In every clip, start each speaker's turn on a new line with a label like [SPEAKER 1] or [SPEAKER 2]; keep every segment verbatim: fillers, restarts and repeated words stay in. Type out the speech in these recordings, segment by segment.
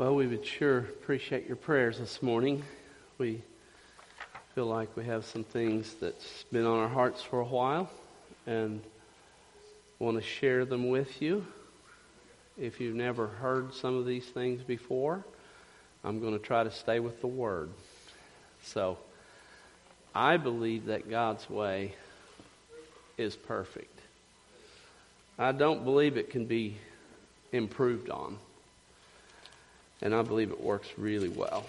[SPEAKER 1] Well, we would sure appreciate your prayers this morning. We feel like we have some things that's been on our hearts for a while and want to share them with you. If you've never heard some of these things before, I'm going to try to stay with the Word. So, I believe that God's way is perfect. I don't believe it can be improved on. And I believe it works really well.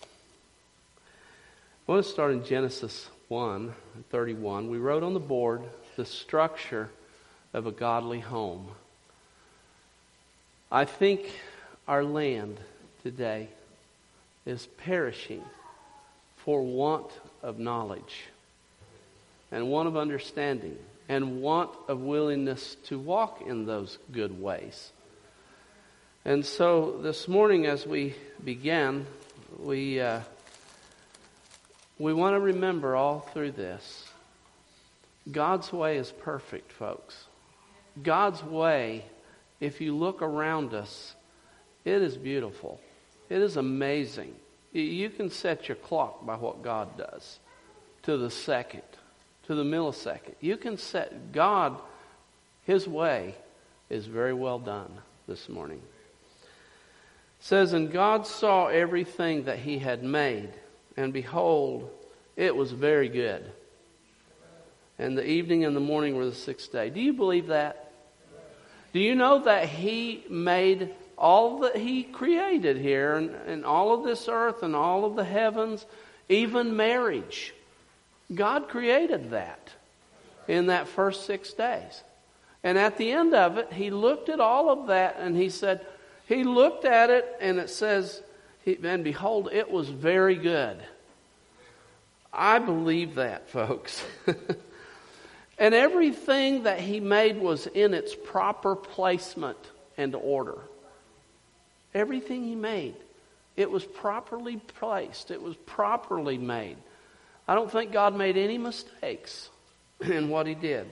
[SPEAKER 1] I want to start in Genesis one, thirty-one. We wrote on the board the structure of a godly home. I think our land today is perishing for want of knowledge and want of understanding and want of willingness to walk in those good ways. And so this morning as we began, we uh, we want to remember all through this, God's way is perfect, folks. God's way, if you look around us, it is beautiful. It is amazing. You can set your clock by what God does, to the second, to the millisecond. You can set God, His way is very well done this morning. It says, and God saw everything that He had made, and behold, it was very good. And the evening and the morning were the sixth day. Do you believe that? Do you know that He made all that He created here, and, and all of this earth and all of the heavens, even marriage? God created that in that first six days. And at the end of it, He looked at all of that and He said, He looked at it and it says, and behold, it was very good. I believe that, folks. And everything that He made was in its proper placement and order. Everything He made, it was properly placed. It was properly made. I don't think God made any mistakes in what He did.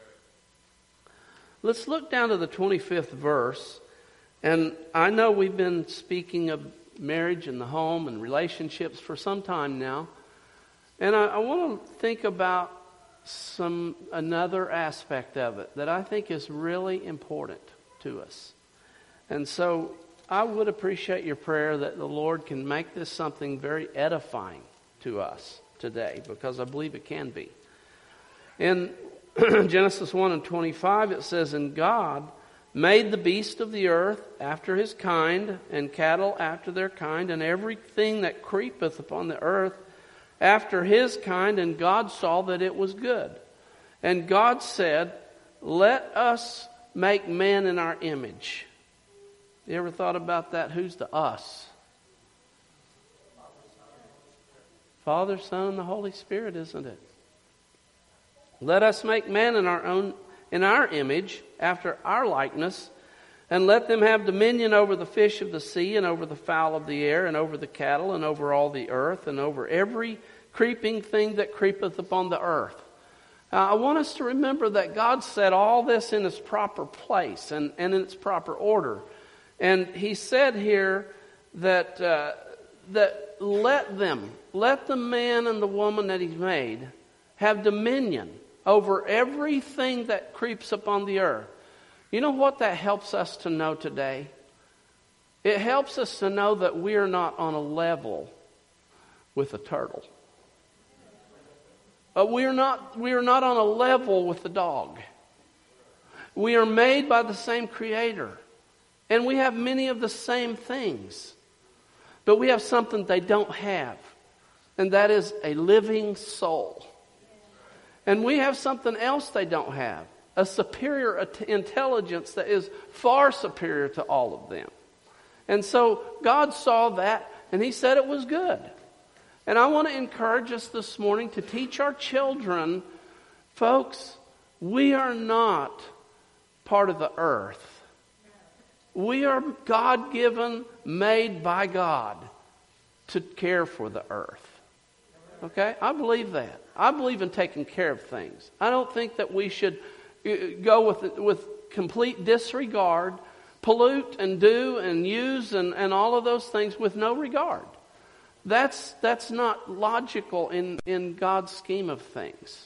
[SPEAKER 1] Let's look down to the twenty-fifth verse. And I know we've been speaking of marriage and the home and relationships for some time now. And I, I want to think about some another aspect of it that I think is really important to us. And so I would appreciate your prayer that the Lord can make this something very edifying to us today, because I believe it can be. In Genesis one and twenty-five, it says, and God made the beast of the earth after his kind, and cattle after their kind, and everything that creepeth upon the earth after his kind, and God saw that it was good. And God said, let us make man in our image. You ever thought about that? Who's the us? Father, Son, and the Holy Spirit, isn't it? Let us make man in our own in our image, after our likeness, and let them have dominion over the fish of the sea, and over the fowl of the air, and over the cattle, and over all the earth, and over every creeping thing that creepeth upon the earth. Uh, I want us to remember that God set all this in its proper place and, and in its proper order. And He said here that uh, that let them, let the man and the woman that He's made have dominion over everything that creeps upon the earth. You know what that helps us to know today? It helps us to know that we are not on a level with a turtle. Uh, we are not, we are not on a level with the dog. We are made by the same Creator. And we have many of the same things. But we have something they don't have. And that is a living soul. And we have something else they don't have. A superior intelligence that is far superior to all of them. And so God saw that and He said it was good. And I want to encourage us this morning to teach our children, folks, we are not part of the earth. We are God-given, made by God to care for the earth. Okay? I believe that. I believe in taking care of things. I don't think that we should go with with complete disregard pollute and do and use and, and all of those things with no regard. That's that's not logical in, in God's scheme of things.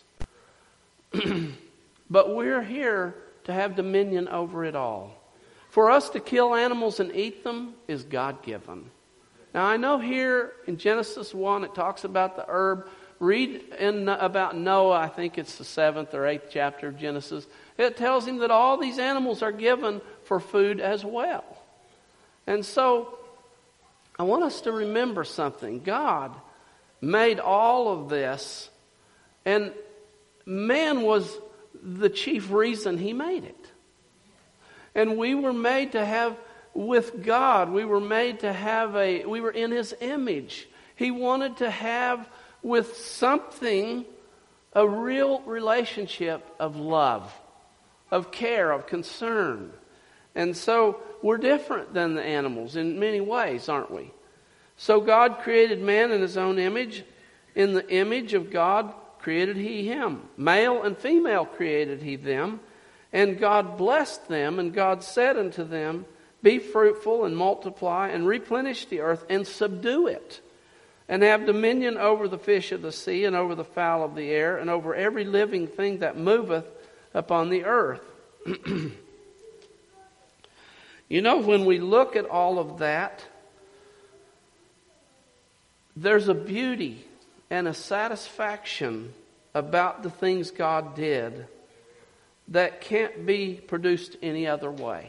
[SPEAKER 1] But we're here to have dominion over it all. For us to kill animals and eat them is God-given. Now I know here in Genesis one it talks about the herb. Read in about Noah, I think it's the seventh or eighth chapter of Genesis. It tells him that all these animals are given for food as well. And so I want us to remember something. God made all of this, and man was the chief reason he made it. And we were made to have, with God, we were made to have a, we were in His image. He wanted to have with something a real relationship of love, of care, of concern. And so we're different than the animals in many ways, aren't we? So God created man in His own image. In the image of God created He him. Male and female created He them. And God blessed them, and God said unto them, be fruitful and multiply and replenish the earth and subdue it, and have dominion over the fish of the sea and over the fowl of the air and over every living thing that moveth upon the earth. You know, when we look at all of that, there's a beauty and a satisfaction about the things God did that can't be produced any other way.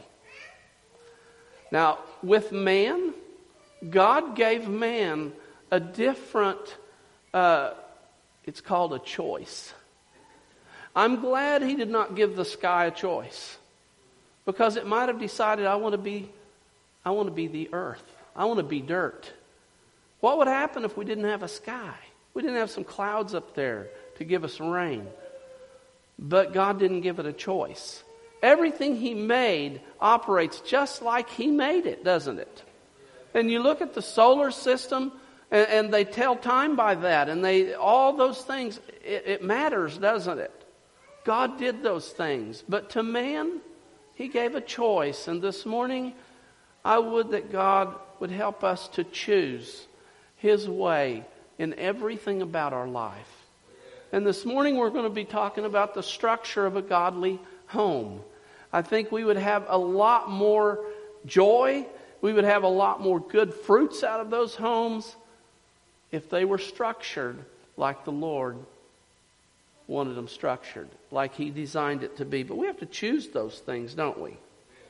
[SPEAKER 1] Now, with man, God gave man a different, uh, it's called a choice. I'm glad He did not give the sky a choice, because it might have decided, I want to be, I want to be the earth. I want to be dirt. What would happen if we didn't have a sky? We didn't have some clouds up there to give us rain. But God didn't give it a choice. Everything He made operates just like He made it, doesn't it? And you look at the solar system, and, and they tell time by that, and they all those things, it, it matters, doesn't it? God did those things. But to man, He gave a choice. And this morning, I would that God would help us to choose His way in everything about our life. And this morning we're going to be talking about the structure of a godly home. I think we would have a lot more joy. We would have a lot more good fruits out of those homes if they were structured like the Lord wanted them structured, like He designed it to be. But we have to choose those things, don't we?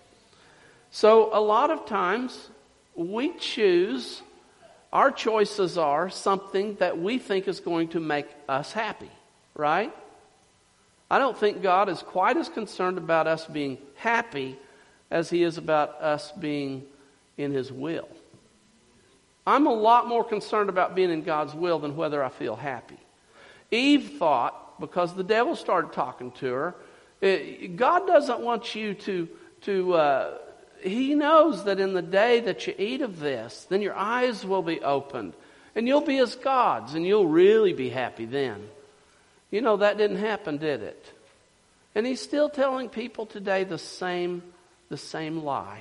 [SPEAKER 1] So a lot of times we choose, our choices are something that we think is going to make us happy, right? I don't think God is quite as concerned about us being happy as He is about us being in His will. I'm a lot more concerned about being in God's will than whether I feel happy. Eve thought, because the devil started talking to her, God doesn't want you to, to uh, He knows that in the day that you eat of this, then your eyes will be opened, and you'll be as gods, and you'll really be happy then. You know, that didn't happen, did it? And He's still telling people today the same, the same lie.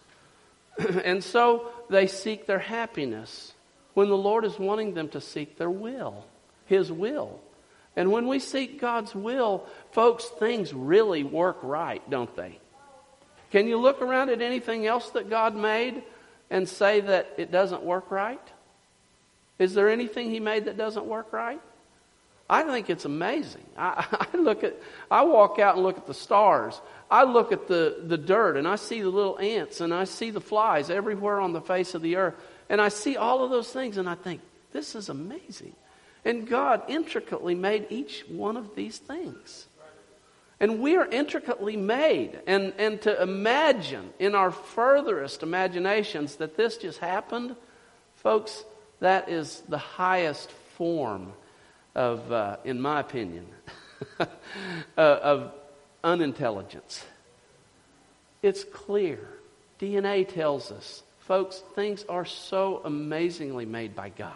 [SPEAKER 1] And so they seek their happiness when the Lord is wanting them to seek their will, His will. And when we seek God's will, folks, things really work right, don't they? Can you look around at anything else that God made and say that it doesn't work right? Is there anything He made that doesn't work right? I think it's amazing. I, I look at, I walk out and look at the stars. I look at the, the dirt, and I see the little ants, and I see the flies everywhere on the face of the earth. And I see all of those things, and I think, this is amazing. And God intricately made each one of these things. And we are intricately made. And, and to imagine in our furthest imaginations that this just happened, folks, that is the highest form of, uh, in my opinion, uh, of unintelligence. It's clear. D N A tells us, folks, things are so amazingly made by God.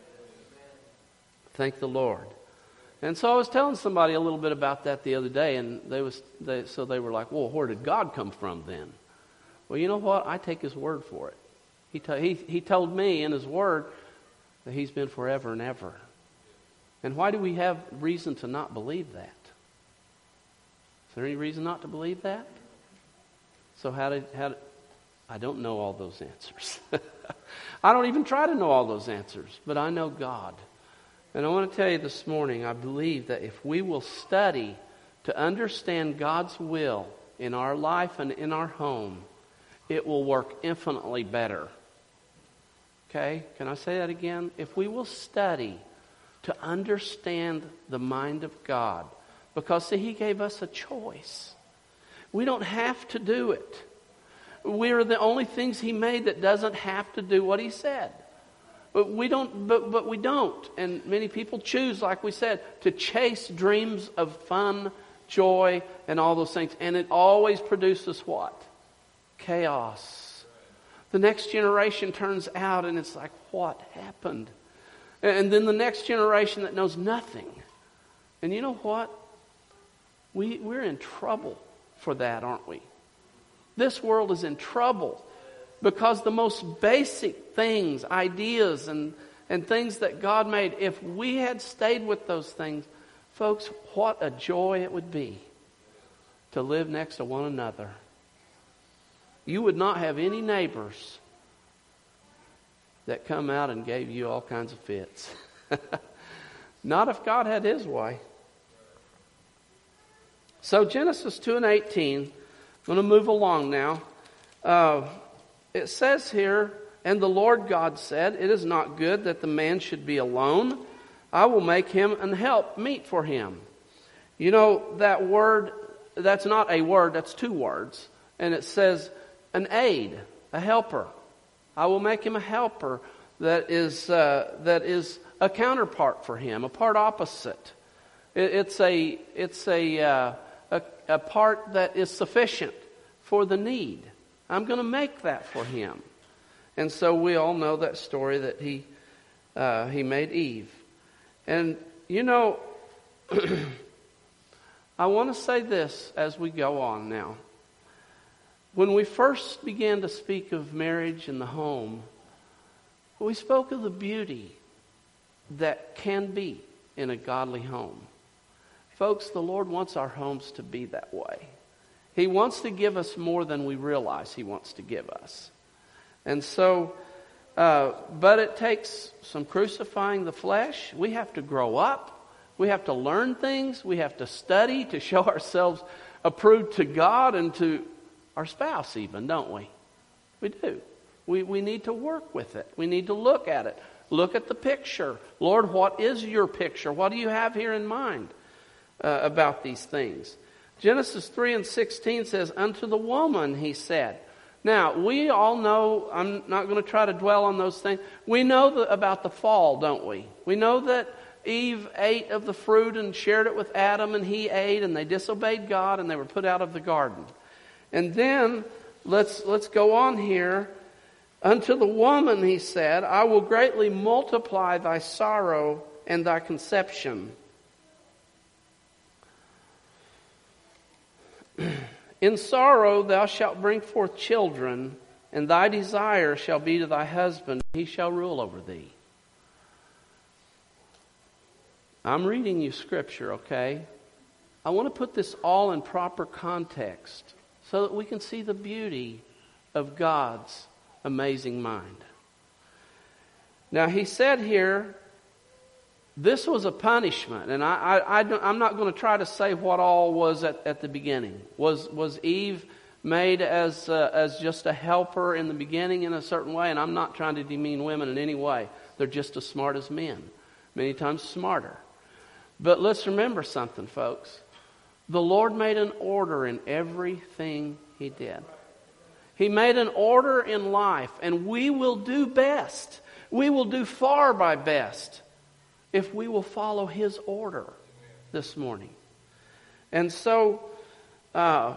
[SPEAKER 1] Thank the Lord. And so I was telling somebody a little bit about that the other day, and they was they, so they were like, well, where did God come from then? Well, you know what? I take his word for it. He, to, he, he told me in his word that he's been forever and ever. And why do we have reason to not believe that? Is there any reason not to believe that? So how did, how did I don't know all those answers. I don't even try to know all those answers, but I know God. And I want to tell you this morning, I believe that if we will study to understand God's will in our life and in our home, it will work infinitely better. Okay? Can I say that again? If we will study to understand the mind of God, because see, He gave us a choice. We don't have to do it. We are the only things He made that doesn't have to do what He said. But we don't, but, but we don't. And many people choose, like we said, to chase dreams of fun, joy, and all those things. And it always produces what? Chaos. The next generation turns out and it's like, what happened? And then the next generation that knows nothing. And you know what? We, we're in trouble for that, aren't we? This world is in trouble because the most basic things, ideas and, and things that God made, if we had stayed with those things, folks, what a joy it would be to live next to one another. You would not have any neighbors that come out and gave you all kinds of fits. Not if God had His way. So Genesis two and eighteen, I'm going to move along now. Uh, it says here, and the Lord God said, it is not good that the man should be alone. I will make him an help meet for him. You know, that word, that's not a word, that's two words. And it says an aid, a helper. I will make him a helper that is uh, that is a counterpart for him, a part opposite. It, it's a it's a, uh, a a part that is sufficient for the need. I'm going to make that for him. And so we all know that story that he uh, he made Eve. And you know, I want to say this as we go on now. When we first began to speak of marriage and the home, we spoke of the beauty that can be in a godly home. Folks, the Lord wants our homes to be that way. He wants to give us more than we realize He wants to give us. And so, uh, but it takes some crucifying the flesh. We have to grow up. We have to learn things. We have to study to show ourselves approved to God and to our spouse even, don't we? We do. We we need to work with it. We need to look at it. Look at the picture. Lord, what is your picture? What do you have here in mind uh, about these things? Genesis three and sixteen says, unto the woman he said. Now, we all know, I'm not going to try to dwell on those things. We know the, about the fall, don't we? We know that Eve ate of the fruit and shared it with Adam, and he ate, and they disobeyed God, and they were put out of the garden. And then, let's let's go on here. Unto the woman, he said, I will greatly multiply thy sorrow and thy conception. In sorrow thou shalt bring forth children, and thy desire shall be to thy husband, and he shall rule over thee. I'm reading you scripture, okay? I want to put this all in proper context so that we can see the beauty of God's amazing mind. Now, he said here, this was a punishment, and I, I, I I'm not going to try to say what all was at, at the beginning. Was was Eve made as uh, as just a helper in the beginning in a certain way? And I'm not trying to demean women in any way. They're just as smart as men, many times smarter. But let's remember something, folks. The Lord made an order in everything He did. He made an order in life, and we will do best. We will do far by best if we will follow His order this morning. And so, uh,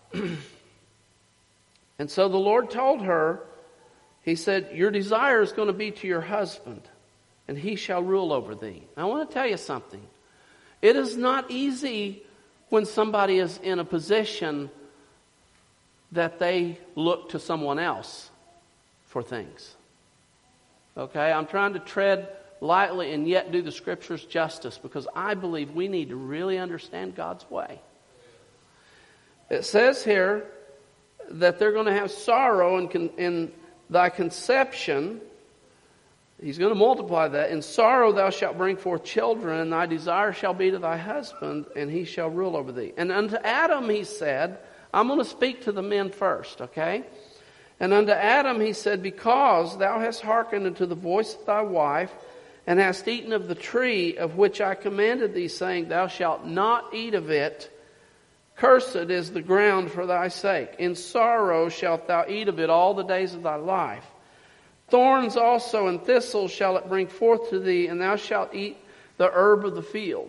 [SPEAKER 1] and so the Lord told her, He said, your desire is going to be to your husband, and he shall rule over thee. Now, I want to tell you something. It is not easy when somebody is in a position that they look to someone else for things. Okay, I'm trying to tread lightly and yet do the Scriptures justice, because I believe we need to really understand God's way. It says here that they're going to have sorrow in, con- in thy conception. He's going to multiply that. In sorrow thou shalt bring forth children, and thy desire shall be to thy husband, and he shall rule over thee. And unto Adam he said, I'm going to speak to the men first, okay? And unto Adam he said, because thou hast hearkened unto the voice of thy wife, and hast eaten of the tree of which I commanded thee, saying, thou shalt not eat of it, cursed is the ground for thy sake. In sorrow shalt thou eat of it all the days of thy life. Thorns also and thistles shall it bring forth to thee, and thou shalt eat the herb of the field.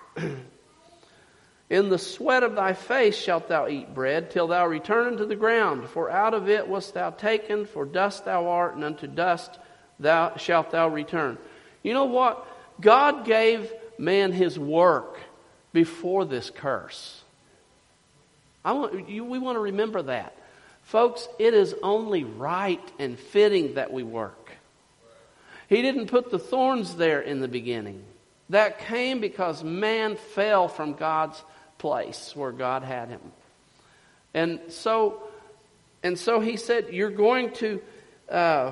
[SPEAKER 1] In the sweat of thy face shalt thou eat bread, till thou return unto the ground. For out of it wast thou taken, for dust thou art, and unto dust thou shalt thou return. You know what? God gave man his work before this curse. I want, you, we want to remember that. Folks, it is only right and fitting that we work. He didn't put the thorns there in the beginning. That came because man fell from God's place where God had him. And so, and so he said, you're going to, uh,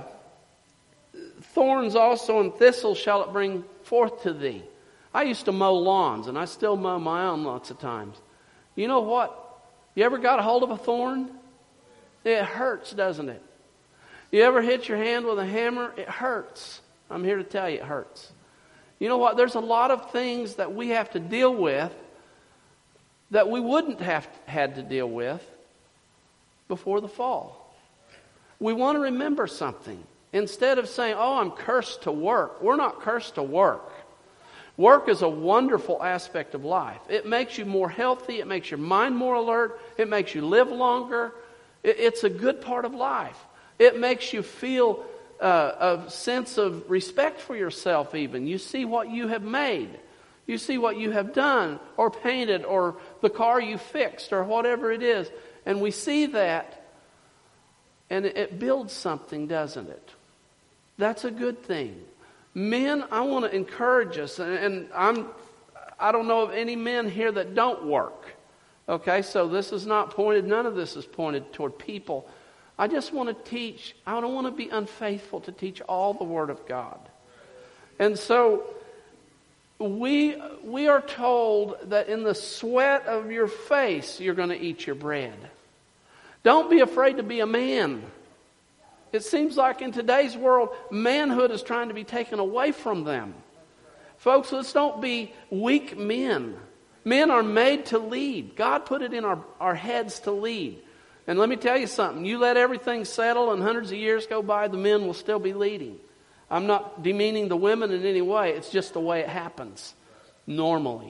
[SPEAKER 1] thorns also and thistles shall it bring forth to thee. I used to mow lawns, and I still mow my own lots of times. You know what? You ever got a hold of a thorn? It hurts, doesn't it? You ever hit your hand with a hammer? It hurts. I'm here to tell you it hurts. You know what? There's a lot of things that we have to deal with that we wouldn't have had to deal with before the fall. We want to remember something. Instead of saying, oh, I'm cursed to work. We're not cursed to work. Work is a wonderful aspect of life. It makes you more healthy. It makes your mind more alert. It makes you live longer. It's a good part of life. It makes you feel uh, a sense of respect for yourself even. You see what you have made. You see what you have done or painted or the car you fixed or whatever it is. And we see that and it builds something, doesn't it? That's a good thing. Men, I want to encourage us, and I'm, I don't know of any men here that don't work. Okay, so this is not pointed, none of this is pointed toward people. I just want to teach, I don't want to be unfaithful to teach all the Word of God. And so, we, we are told that in the sweat of your face, you're going to eat your bread. Don't be afraid to be a man. It seems like in today's world, manhood is trying to be taken away from them. Folks, let's don't be weak men. Men are made to lead. God put it in our, our heads to lead. And let me tell you something. You let everything settle and hundreds of years go by, the men will still be leading. I'm not demeaning the women in any way. It's just the way it happens normally.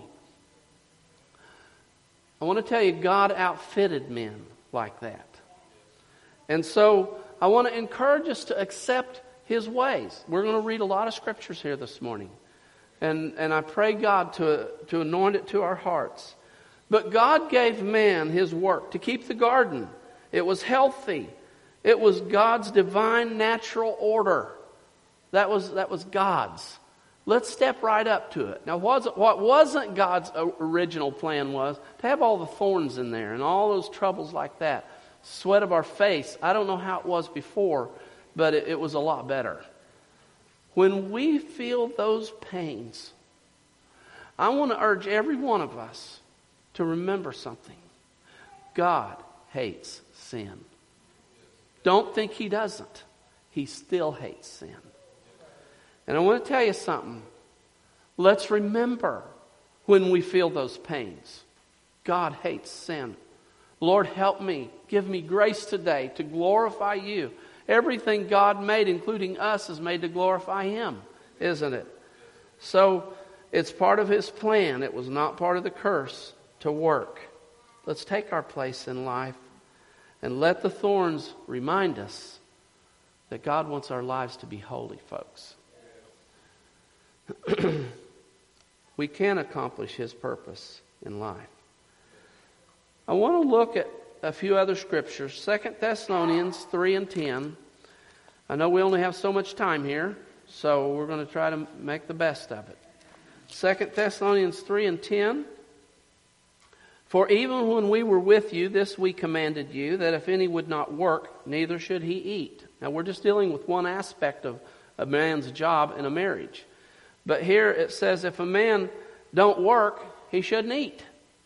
[SPEAKER 1] I want to tell you, God outfitted men like that. And so I want to encourage us to accept His ways. We're going to read a lot of scriptures here this morning. And, and I pray God to, to anoint it to our hearts. But God gave man his work to keep the garden. It was healthy. It was God's divine natural order. That was, that was God's. Let's step right up to it. Now, what wasn't God's original plan was to have all the thorns in there and all those troubles like that. Sweat of our face. I don't know how it was before, but it, it was a lot better. When we feel those pains, I want to urge every one of us to remember something. God hates sin. Don't think He doesn't. He still hates sin. And I want to tell you something. Let's remember when we feel those pains. God hates sin. Lord, help me. Give me grace today to glorify You. Everything God made, including us, is made to glorify Him, isn't it? So, it's part of His plan. It was not part of the curse to work. Let's take our place in life and let the thorns remind us that God wants our lives to be holy, folks. We can accomplish His purpose in life. I want to look at a few other scriptures. Second Thessalonians three and ten. I know we only have so much time here, so we're going to try to make the best of it. Second Thessalonians three and ten. For even when we were with you, this we commanded you, that if any would not work, neither should he eat. Now we're just dealing with one aspect of a man's job in a marriage. But here it says if a man don't work, he shouldn't eat.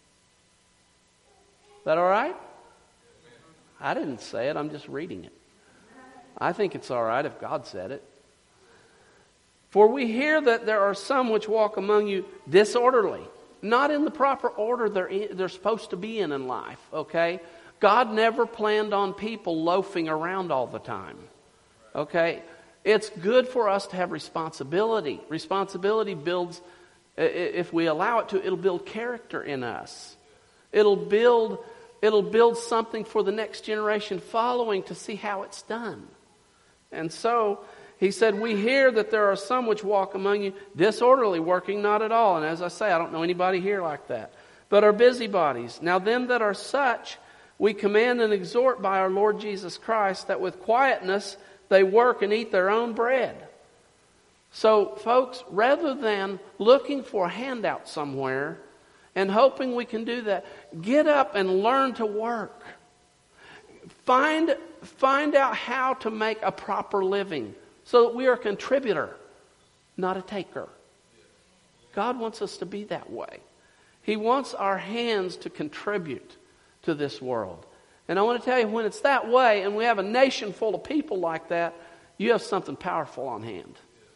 [SPEAKER 1] Is that all right? I didn't say it, I'm just reading it. I think it's all right if God said it. For we hear that there are some which walk among you disorderly, not in the proper order they're, in, they're supposed to be in in life, okay? God never planned on people loafing around all the time, okay? It's good for us to have responsibility. Responsibility builds, if we allow it to, it'll build character in us. It'll build, it'll build something for the next generation following to see how it's done. And so, he said, we hear that there are some which walk among you disorderly, working not at all. And as I say, I don't know anybody here like that. But are busybodies. Now them that are such, we command and exhort by our Lord Jesus Christ, that with quietness they work and eat their own bread. So, folks, rather than looking for a handout somewhere and hoping we can do that, get up and learn to work. Find, find out how to make a proper living. So that we are a contributor, not a taker. God wants us to be that way. He wants our hands to contribute to this world. And I want to tell you, when it's that way, and we have a nation full of people like that, you have something powerful on hand.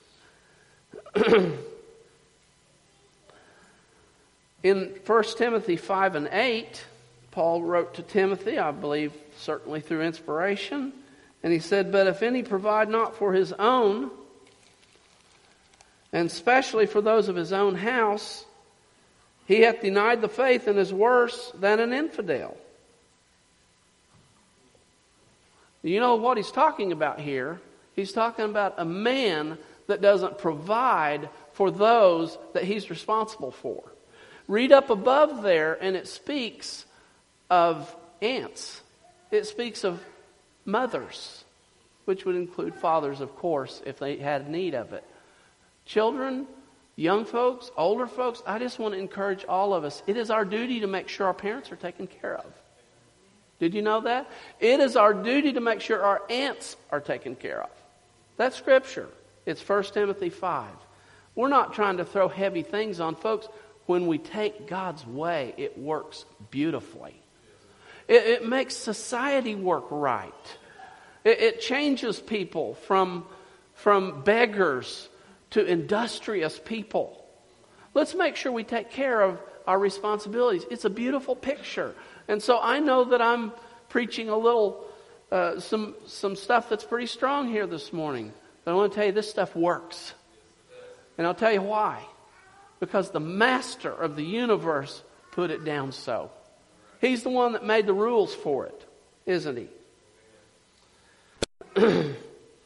[SPEAKER 1] In First Timothy five and eight, Paul wrote to Timothy, I believe certainly through inspiration, and he said, but if any provide not for his own, and especially for those of his own house, he hath denied the faith and is worse than an infidel. You know what he's talking about here? He's talking about a man that doesn't provide for those that he's responsible for. Read up above there and it speaks of aunts. It speaks of mothers, which would include fathers, of course, if they had need of it. Children, young folks, older folks, I just want to encourage all of us. It is our duty to make sure our parents are taken care of. Did you know that? It is our duty to make sure our aunts are taken care of. That's Scripture. It's First Timothy five. We're not trying to throw heavy things on folks. When we take God's way, it works beautifully. It, it makes society work right. It, it changes people from, from beggars to industrious people. Let's make sure we take care of our responsibilities. It's a beautiful picture. And so I know that I'm preaching a little, uh, some, some stuff that's pretty strong here this morning. But I want to tell you, this stuff works. And I'll tell you why. Because the master of the universe put it down so. He's the one that made the rules for it, isn't he?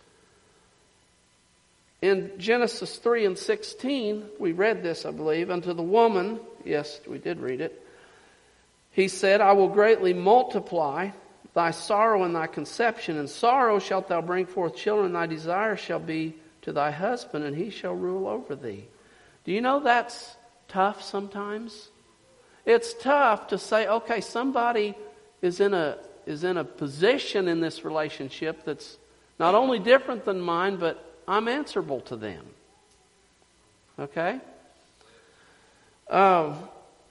[SPEAKER 1] In Genesis three and sixteen, we read this, I believe, unto the woman, yes, we did read it. He said, I will greatly multiply thy sorrow and thy conception. In sorrow shalt thou bring forth children, and thy desire shall be to thy husband, and he shall rule over thee. Do you know that's tough sometimes? It's tough to say, okay, somebody is in a is in a position in this relationship that's not only different than mine, but I'm answerable to them. Okay? Uh,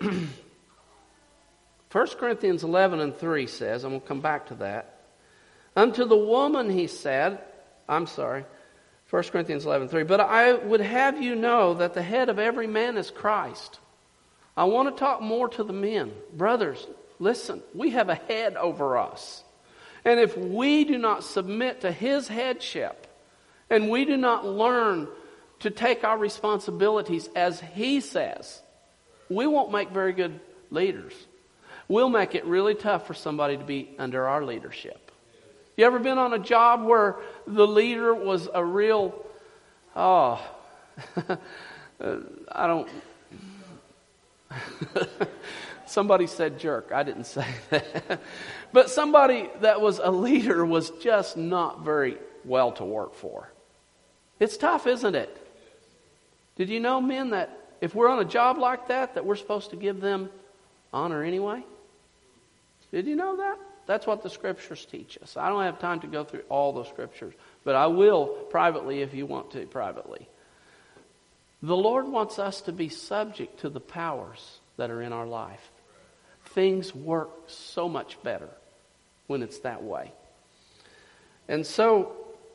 [SPEAKER 1] First Corinthians eleven and three says, and we'll come back to that. Unto the woman he said, I'm sorry, First Corinthians eleven three, but I would have you know that the head of every man is Christ. I want to talk more to the men. Brothers, listen, we have a head over us. And if we do not submit to his headship, and we do not learn to take our responsibilities as he says, we won't make very good leaders. We'll make it really tough for somebody to be under our leadership. You ever been on a job where the leader was a real, oh, I don't, Somebody said jerk. I didn't say that. But somebody that was a leader was just not very well to work for. It's tough, isn't it? Did you know, men, that if we're on a job like that, that we're supposed to give them honor anyway? Did you know that? That's what the Scriptures teach us. I don't have time to go through all the Scriptures, but I will privately if you want to privately. The Lord wants us to be subject to the powers that are in our life. Things work so much better when it's that way. And so,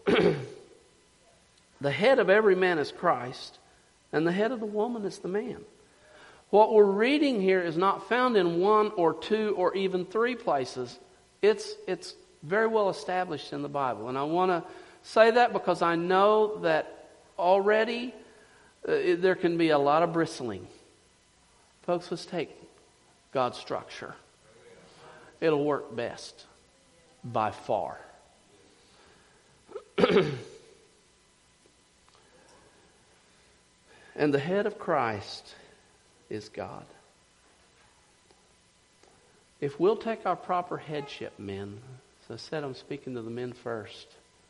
[SPEAKER 1] the head of every man is Christ, and the head of the woman is the man. What we're reading here is not found in one or two or even three places. It's, it's very well established in the Bible. And I want to say that because I know that already uh, there can be a lot of bristling. Folks, let's take God's structure. It'll work best by far. And the head of Christ is God. If we'll take our proper headship, men, as I said, I'm speaking to the men first,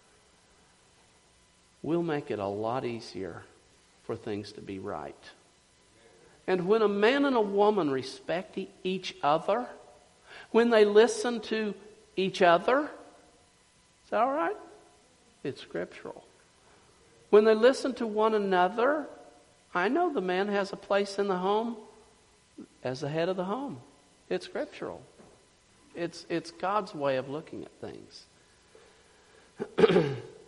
[SPEAKER 1] we'll make it a lot easier for things to be right. And when a man and a woman respect each other, when they listen to each other, is that all right? It's scriptural. When they listen to one another, I know the man has a place in the home as the head of the home. It's scriptural. It's, it's God's way of looking at things.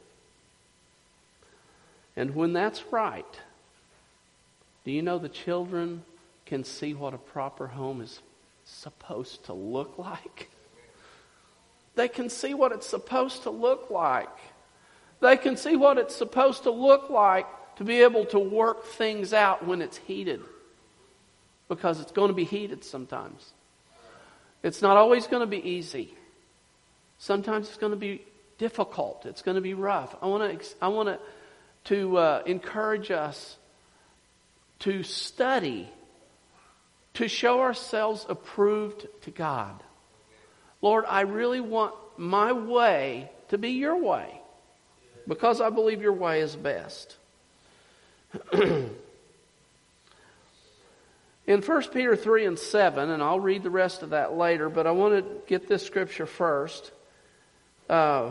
[SPEAKER 1] And when that's right, do you know the children can see what a proper home is supposed to look like? They can see what it's supposed to look like. They can see what it's supposed to look like to be able to work things out when it's heated. Because it's going to be heated sometimes. It's not always going to be easy. Sometimes it's going to be difficult. It's going to be rough. I want to I want to, to uh, encourage us to study, to show ourselves approved to God. Lord, I really want my way to be your way, because I believe your way is best. In First Peter three and seven, and I'll read the rest of that later, but I want to get this scripture first. Uh,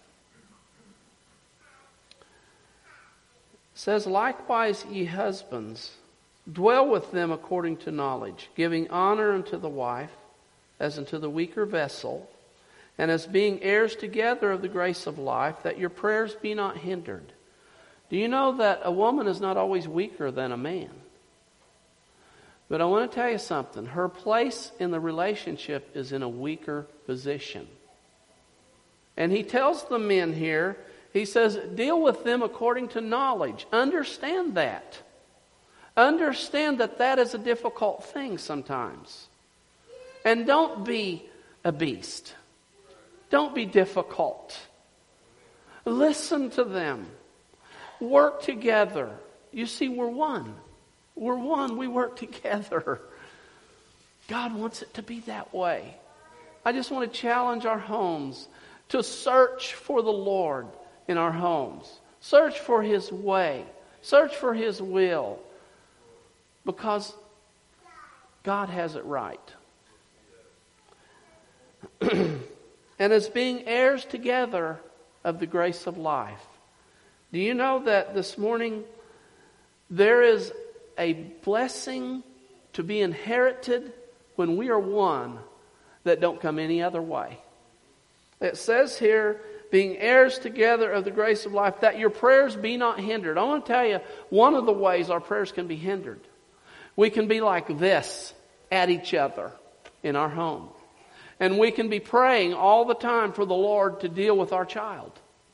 [SPEAKER 1] it says, "Likewise, ye husbands, dwell with them according to knowledge, giving honor unto the wife, as unto the weaker vessel, and as being heirs together of the grace of life, that your prayers be not hindered." Do you know that a woman is not always weaker than a man? But I want to tell you something. Her place in the relationship is in a weaker position. And he tells the men here, he says, deal with them according to knowledge. Understand that. Understand that that is a difficult thing sometimes. And don't be a beast. Don't be difficult. Listen to them. Work together. You see, we're one. We're one. We work together. God wants it to be that way. I just want to challenge our homes to search for the Lord in our homes. Search for His way. Search for His will. Because God has it right. And as being heirs together of the grace of life. Do you know that this morning there is a blessing to be inherited when we are one that don't come any other way? It says here, being heirs together of the grace of life, that your prayers be not hindered. I want to tell you one of the ways our prayers can be hindered. We can be like this at each other in our home. And we can be praying all the time for the Lord to deal with our child.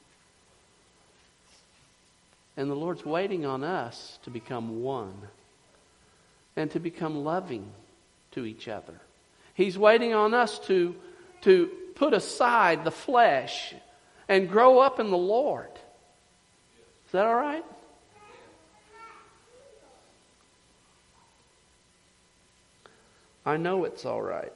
[SPEAKER 1] And the Lord's waiting on us to become one and to become loving to each other. He's waiting on us to, to put aside the flesh and grow up in the Lord. Is that all right? I know it's all right.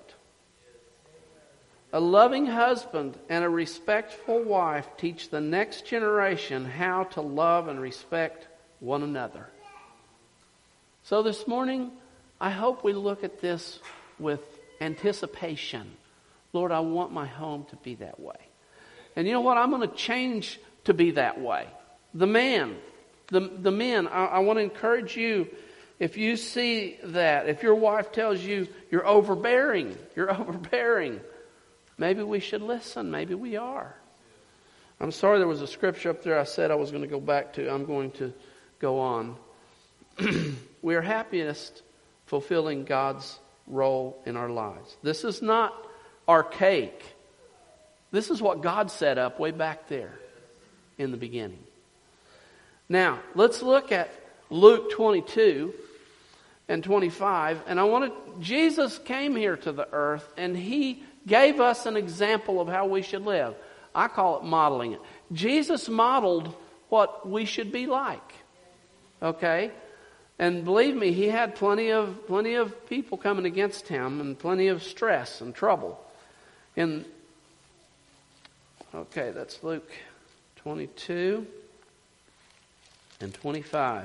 [SPEAKER 1] A loving husband and a respectful wife teach the next generation how to love and respect one another. So this morning, I hope we look at this with anticipation. Lord, I want my home to be that way. And you know what? I'm going to change to be that way. The man, the, the men, I, I want to encourage you, if you see that, if your wife tells you you're overbearing, you're overbearing, maybe we should listen. Maybe we are. I'm sorry there was a scripture up there I said I was going to go back to. I'm going to go on. We are happiest fulfilling God's role in our lives. This is not archaic. This is what God set up way back there in the beginning. Now, let's look at Luke twenty-two and twenty-five. And I want to, Jesus came here to the earth and He gave us an example of how we should live. I call it modeling it. Jesus modeled what we should be like. Okay? And believe me, He had plenty of plenty of people coming against Him and plenty of stress and trouble. In Okay, that's Luke twenty-two and twenty-five.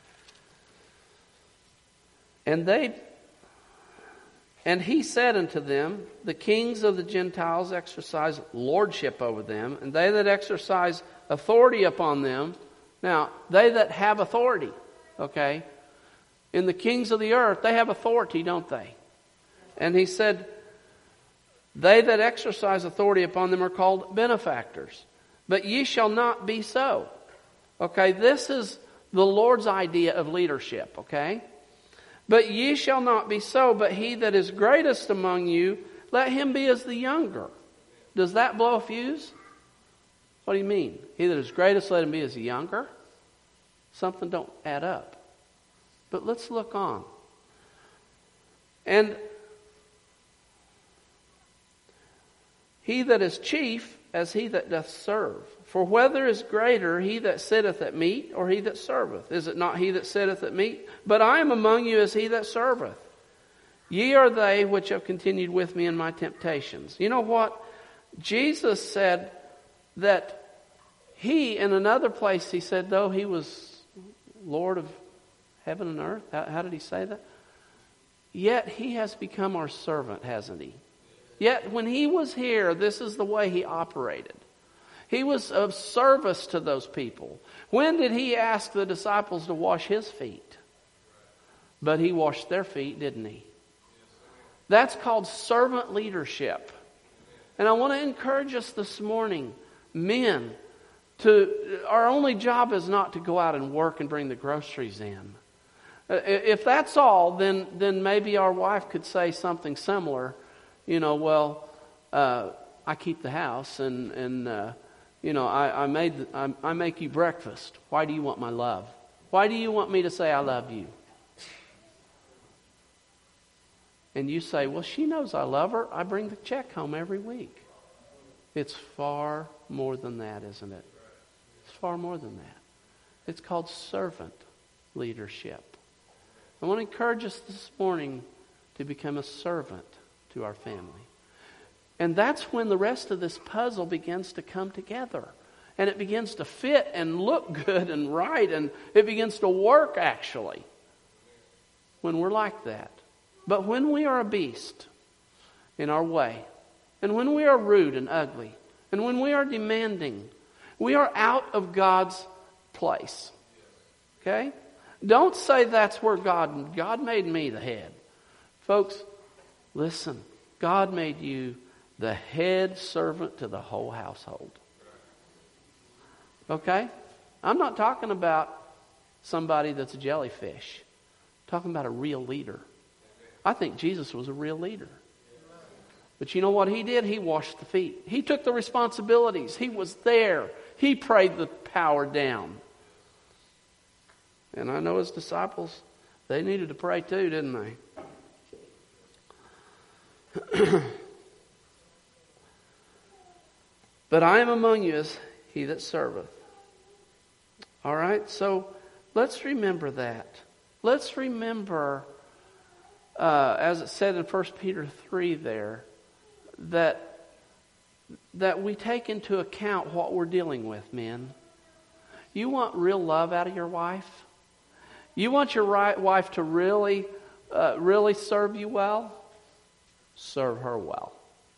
[SPEAKER 1] And they and he said unto them, the kings of the Gentiles exercise lordship over them, and they that exercise authority upon them. Now, they that have authority, okay? In the kings of the earth, they have authority, don't they? And he said, they that exercise authority upon them are called benefactors. But ye shall not be so. Okay, this is the Lord's idea of leadership, okay? But ye shall not be so, but he that is greatest among you, let him be as the younger. Does that blow a fuse? What do you mean? He that is greatest, let him be as the younger? Something don't add up. But let's look on. And he that is chief, as he that doth serve. For whether is greater, he that sitteth at meat, or he that serveth? Is it not he that sitteth at meat? But I am among you as he that serveth. Ye are they which have continued with me in my temptations. You know what? Jesus said that He, in another place, He said, though He was Lord of heaven and earth. How, how did He say that? Yet He has become our servant, hasn't He? Yet when He was here, this is the way He operated. He was of service to those people. When did He ask the disciples to wash His feet? But He washed their feet, didn't He? That's called servant leadership. And I want to encourage us this morning, men, to our only job is not to go out and work and bring the groceries in. If that's all, then then maybe our wife could say something similar. You know, well, uh, I keep the house and and uh, you know I, I made I, I make you breakfast. Why do you want my love? Why do you want me to say I love you? And you say, well, she knows I love her. I bring the check home every week. It's far more than that, isn't it? It's far more than that. It's called servant leadership. I want to encourage us this morning to become a servant to our family. And that's when the rest of this puzzle begins to come together. And it begins to fit and look good and right. And it begins to work, actually, when we're like that. But when we are a beast in our way, and when we are rude and ugly, and when we are demanding, we are out of God's place. Okay? Don't say that's where God, God made me the head. Folks, listen. God made you the head servant to the whole household. Okay? I'm not talking about somebody that's a jellyfish. I'm talking about a real leader. I think Jesus was a real leader. But you know what He did? He washed the feet. He took the responsibilities. He was there. He prayed the power down. And I know His disciples, they needed to pray too, didn't they? But I am among you as he that serveth. All right? So let's remember that. Let's remember uh, as it said in First Peter three there, that, that we take into account what we're dealing with, men. You want real love out of your wife? You want your right wife to really, uh, really serve you well? Serve her well.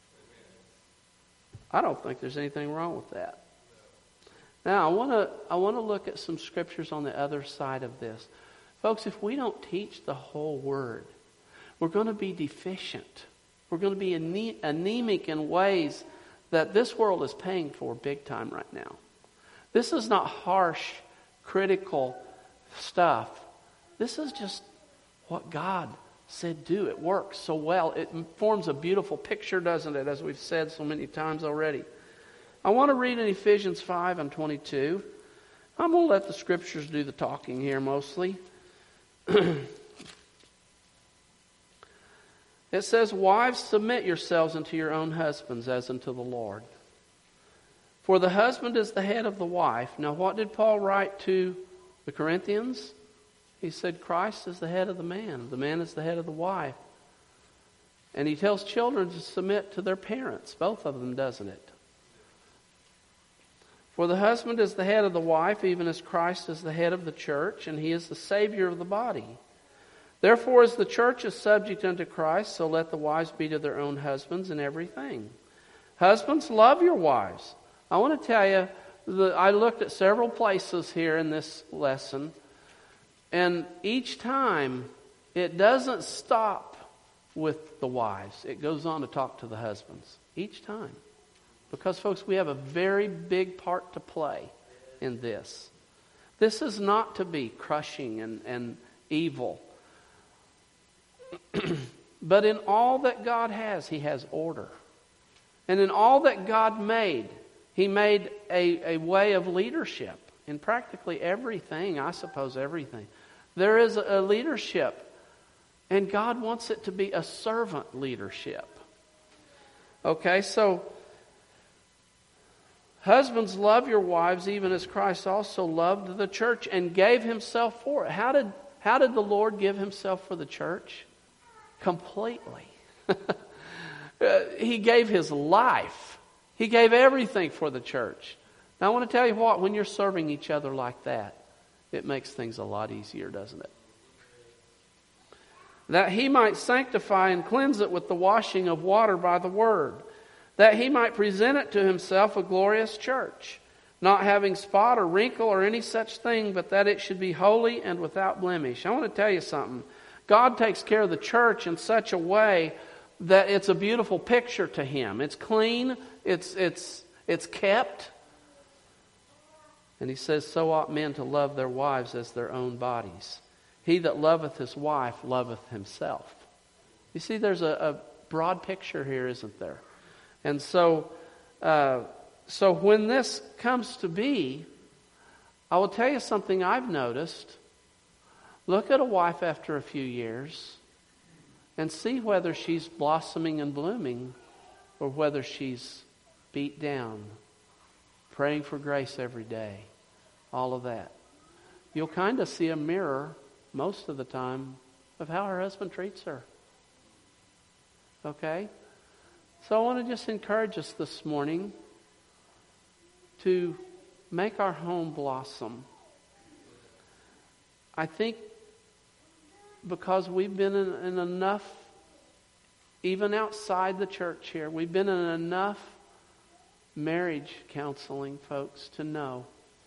[SPEAKER 1] I don't think there's anything wrong with that. Now, I want to I want to look at some scriptures on the other side of this. Folks, if we don't teach the whole Word, we're going to be deficient. We're going to be ane- anemic in ways that this world is paying for big time right now. This is not harsh, critical stuff. This is just what God said do. It works so well. It forms a beautiful picture, doesn't it, as we've said so many times already. I want to read in Ephesians five and twenty-two. I'm going to let the scriptures do the talking here mostly. It says, "Wives, submit yourselves unto your own husbands as unto the Lord. For the husband is the head of the wife." Now, what did Paul write to the Corinthians? He said Christ is the head of the man. The man is the head of the wife. And he tells children to submit to their parents. Both of them, doesn't it? For the husband is the head of the wife, even as Christ is the head of the church, and he is the Savior of the body. Therefore, as the church is subject unto Christ, so let the wives be to their own husbands in everything. Husbands, love your wives. I want to tell you, that I looked at several places here in this lesson, and each time it doesn't stop with the wives. It goes on to talk to the husbands. Each time. Because, folks, we have a very big part to play in this. This is not to be crushing and, and evil. But in all that God has, He has order. And in all that God made, He made a, a way of leadership. In practically everything, I suppose everything. There is a leadership. And God wants it to be a servant leadership. Okay, so husbands, love your wives even as Christ also loved the church and gave Himself for it. How did, how did the Lord give Himself for the church? Completely. He gave His life. He gave everything for the church. Now I want to tell you what, when you're serving each other like that, it makes things a lot easier, doesn't it? That He might sanctify and cleanse it with the washing of water by the word, that He might present it to Himself a glorious church, not having spot or wrinkle or any such thing, but that it should be holy and without blemish. I want to tell you something. God takes care of the church in such a way that it's a beautiful picture to Him. It's clean, it's it's it's kept. And He says, so ought men to love their wives as their own bodies. He that loveth his wife loveth himself. You see, there's a, a broad picture here, isn't there? And so, uh, so when this comes to be, I will tell you something I've noticed. Look at a wife after a few years and see whether she's blossoming and blooming or whether she's beat down, praying for grace every day, all of that. You'll kind of see a mirror most of the time of how her husband treats her. Okay? So I want to just encourage us this morning to make our home blossom. I think because we've been in, in enough, even outside the church here, we've been in enough marriage counseling, folks, to know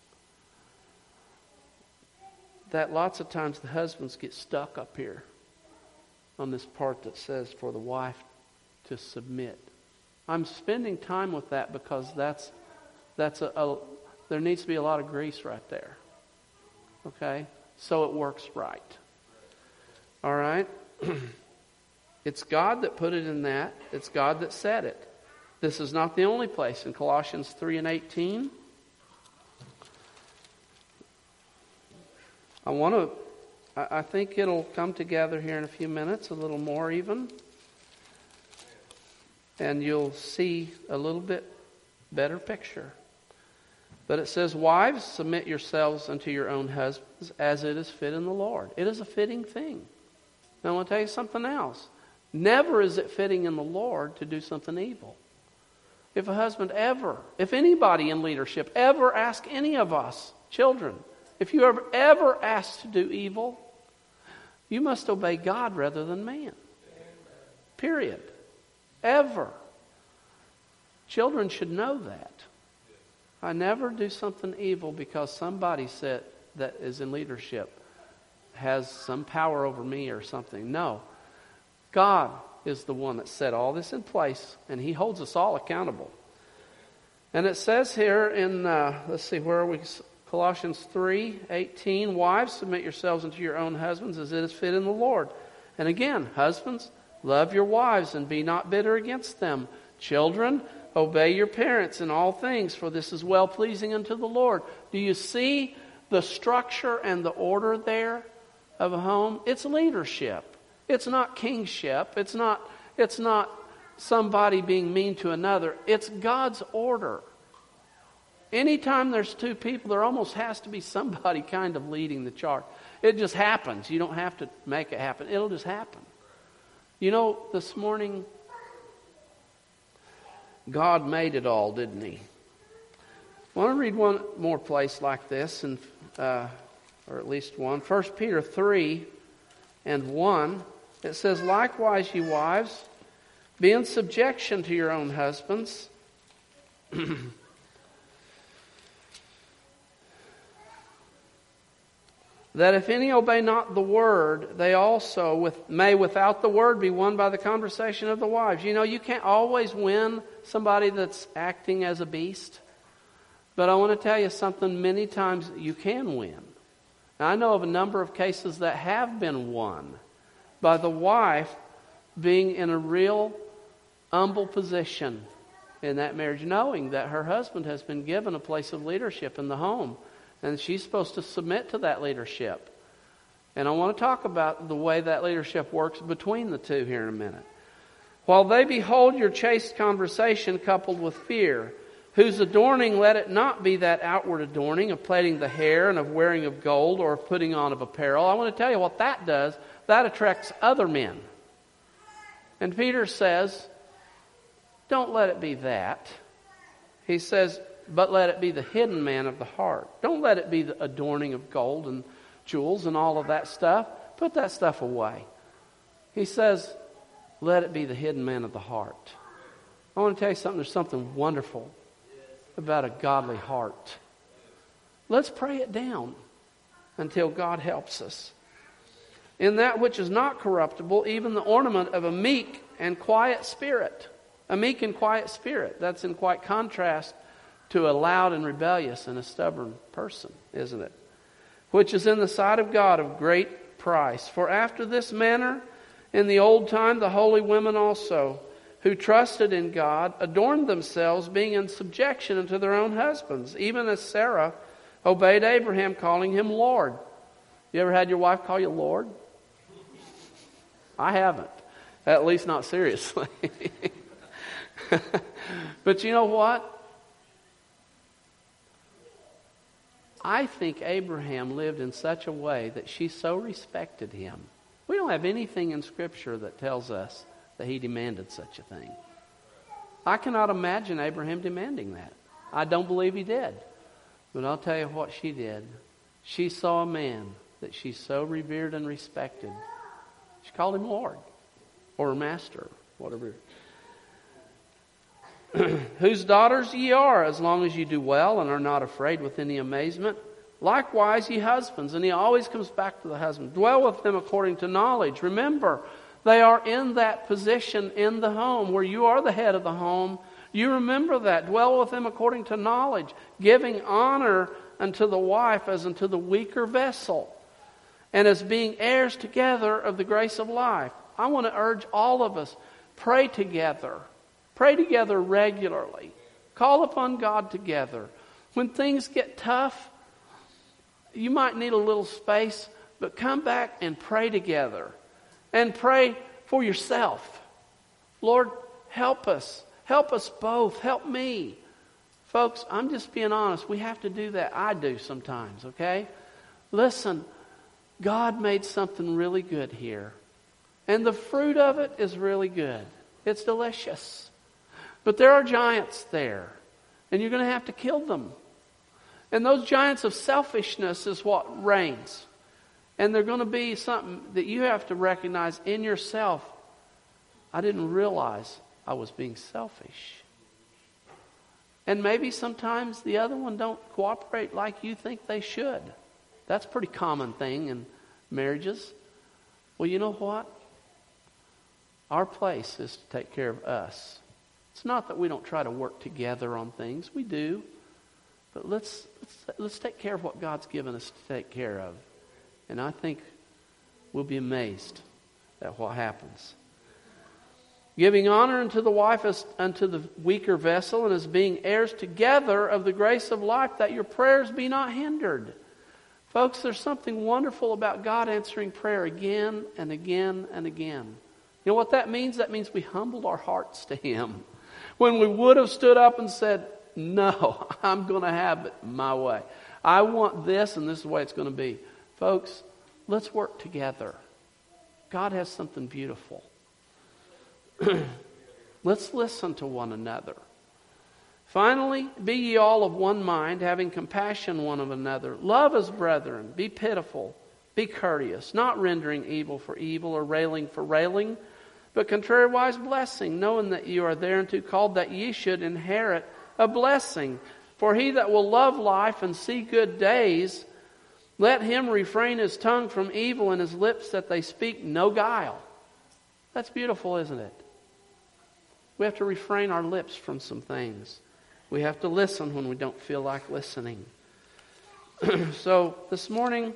[SPEAKER 1] that lots of times the husbands get stuck up here on this part that says for the wife to submit. I'm spending time with that because that's that's a, a there needs to be a lot of grease right there. Okay? So it works right. All right? It's God that put it in that. It's God that said it. This is not the only place. In Colossians three and eighteen, I want to, I think it'll come together here in a few minutes, a little more even. And you'll see a little bit better picture. But it says, wives, submit yourselves unto your own husbands as it is fit in the Lord. It is a fitting thing. And I want to tell you something else. Never is it fitting in the Lord to do something evil. If a husband ever, if anybody in leadership ever ask any of us, children, if you ever, ever asked to do evil, you must obey God rather than man. Period. Ever. Children should know that. I never do something evil because somebody said that is in leadership has some power over me or something. No. God is the one that set all this in place, and He holds us all accountable. And it says here in, uh, let's see, where are we? Colossians three eighteen, wives, submit yourselves unto your own husbands as it is fit in the Lord. And again, husbands, love your wives and be not bitter against them. Children, obey your parents in all things, for this is well-pleasing unto the Lord. Do you see the structure and the order there of a home? It's leadership. It's not kingship. It's not, it's not somebody being mean to another. It's God's order. Anytime there's two people, there almost has to be somebody kind of leading the charge. It just happens. You don't have to make it happen. It'll just happen. You know, this morning, God made it all, didn't He? I want to read one more place like this, and uh, or at least one. First Peter three and one. It says, likewise, you wives, be in subjection to your own husbands, that if any obey not the word, they also with, may without the word be won by the conversation of the wives. You know, you can't always win somebody that's acting as a beast. But I want to tell you something, many times you can win. Now, I know of a number of cases that have been won by the wife being in a real humble position in that marriage, knowing that her husband has been given a place of leadership in the home. And she's supposed to submit to that leadership. And I want to talk about the way that leadership works between the two here in a minute. While they behold your chaste conversation coupled with fear, whose adorning let it not be that outward adorning of plaiting the hair and of wearing of gold or of putting on of apparel. I want to tell you what that does. That attracts other men. And Peter says, don't let it be that. He says, but let it be the hidden man of the heart. Don't let it be the adorning of gold and jewels and all of that stuff. Put that stuff away. He says, let it be the hidden man of the heart. I want to tell you something. There's something wonderful about a godly heart. Let's pray it down until God helps us. In that which is not corruptible, even the ornament of a meek and quiet spirit. A meek and quiet spirit. That's in quite contrast to a loud and rebellious and a stubborn person, isn't it? Which is in the sight of God of great price. For after this manner, in the old time, the holy women also, who trusted in God, adorned themselves, being in subjection unto their own husbands, even as Sarah obeyed Abraham, calling him Lord. You ever had your wife call you Lord? I haven't. At least not seriously. But you know what? I think Abraham lived in such a way that she so respected him. We don't have anything in Scripture that tells us that he demanded such a thing. I cannot imagine Abraham demanding that. I don't believe he did. But I'll tell you what she did. She saw a man that she so revered and respected. She called him Lord or Master, whatever. Whose daughters ye are, as long as ye do well and are not afraid with any amazement. Likewise, ye husbands. And he always comes back to the husband. Dwell with them according to knowledge. Remember, they are in that position in the home where you are the head of the home. You remember that. Dwell with them according to knowledge, giving honor unto the wife as unto the weaker vessel, and as being heirs together of the grace of life. I want to urge all of us, pray together. Pray together regularly. Call upon God together. When things get tough, you might need a little space, but come back and pray together. And pray for yourself. Lord, help us. Help us both. Help me. Folks, I'm just being honest. We have to do that. I do sometimes, okay? Listen, God made something really good here. And the fruit of it is really good. It's delicious. But there are giants there. And you're going to have to kill them. And those giants of selfishness is what reigns. And they're going to be something that you have to recognize in yourself. I didn't realize I was being selfish. And maybe sometimes the other one don't cooperate like you think they should. That's a pretty common thing in marriages. Well, you know what? Our place is to take care of us. It's not that we don't try to work together on things. We do. But let's let's, let's take care of what God's given us to take care of. And I think we'll be amazed at what happens. Giving honor unto the wife as unto the weaker vessel, and as being heirs together of the grace of life, that your prayers be not hindered. Folks, there's something wonderful about God answering prayer again and again and again. You know what that means? That means we humbled our hearts to Him. When we would have stood up and said, no, I'm going to have it my way. I want this, and this is the way it's going to be. Folks, let's work together. God has something beautiful. Let's listen to one another. Finally, be ye all of one mind, having compassion one of another. Love as brethren. Be pitiful. Be courteous, not rendering evil for evil or railing for railing, but contrariwise blessing, knowing that you are thereunto called, that ye should inherit a blessing. For he that will love life and see good days, let him refrain his tongue from evil and his lips that they speak no guile. That's beautiful, isn't it? We have to refrain our lips from some things. We have to listen when we don't feel like listening. So this morning,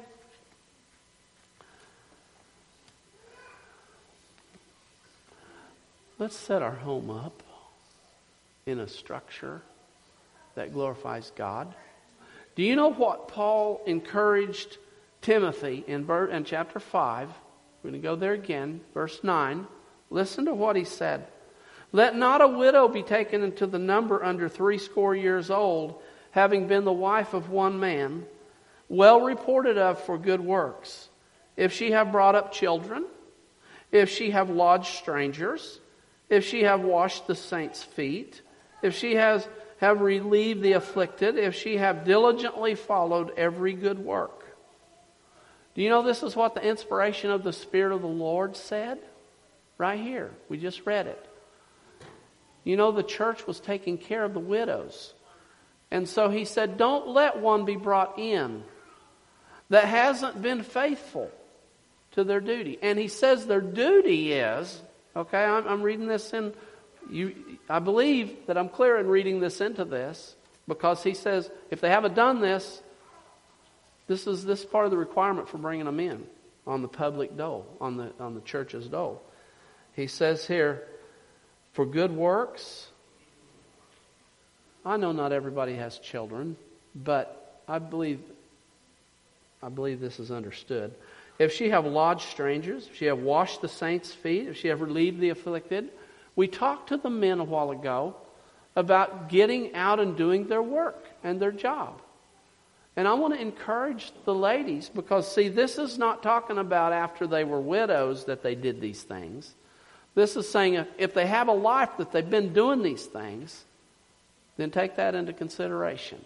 [SPEAKER 1] let's set our home up in a structure that glorifies God. Do you know what Paul encouraged Timothy in, in chapter five? We're going to go there again, verse nine. Listen to what he said. Let not a widow be taken into the number under threescore years old, having been the wife of one man, well reported of for good works. If she have brought up children, if she have lodged strangers, if she have washed the saints' feet, if she has have relieved the afflicted, if she have diligently followed every good work. Do you know this is what the inspiration of the Spirit of the Lord said? Right here. We just read it. You know, the church was taking care of the widows. And so he said, don't let one be brought in that hasn't been faithful to their duty. And he says their duty is, okay, I'm, I'm reading this in, you. I believe that I'm clear in reading this into this, because he says if they haven't done this, this is this part of the requirement for bringing them in on the public dole, on the on the church's dole. He says here, for good works. I know not everybody has children, but I believe I believe this is understood. If she have lodged strangers, if she have washed the saints' feet, if she have relieved the afflicted. We talked to the men a while ago about getting out and doing their work and their job. And I want to encourage the ladies, because see, this is not talking about after they were widows that they did these things. This is saying if they have a life that they've been doing these things, then take that into consideration.